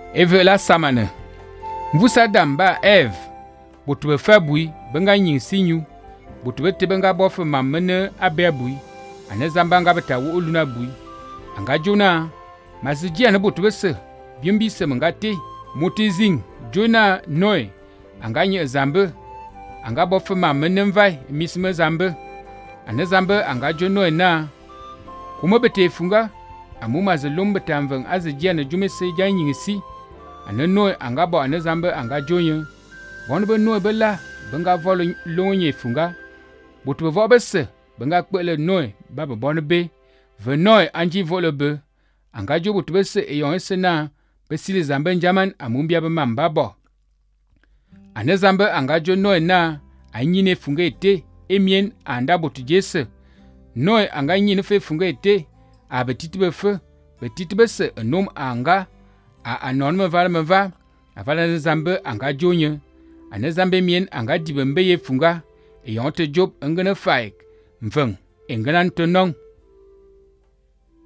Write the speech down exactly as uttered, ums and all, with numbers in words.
Eve la samane. Mvusa damba Eve. Botu be fabui, benga nyin sinyu. Botu be te benga bofe mamene abebui. Ane zamba nga beta wo oluna bui. Anga jona. Masijia na botu be se. Biembi se menga te. Moti zing. Jona noe. Anga nye zambe. Anga bofe mamene mvai. Misme zambe. Ane zambe anga jono na. Kuma bete funga. Amuma zelom beta mveng azijia na jume se janyin si. Ane noe anga bo ane zambe anga jonye. Bon be noe be la. Benga volo lonye funga. Botu be vo be se. Benga kwele noe. Baba bon be. Ve noe anji volo be. Anga jo botu be se eyon ese na. Be sili zambe njaman amumbia be mamba bo. Ane zambe anga jo noe na. Anyine funga ete. Emien anda botu jese. Noe anga nyine fe funga ete. A betiti be fe. Betiti be se enom anga. A anon me vala me va. A vala ne zambe anga jonye. Ane zambe mien anga dibembe ye funga. E yonte job engene faik. Mveng. Engene antonong.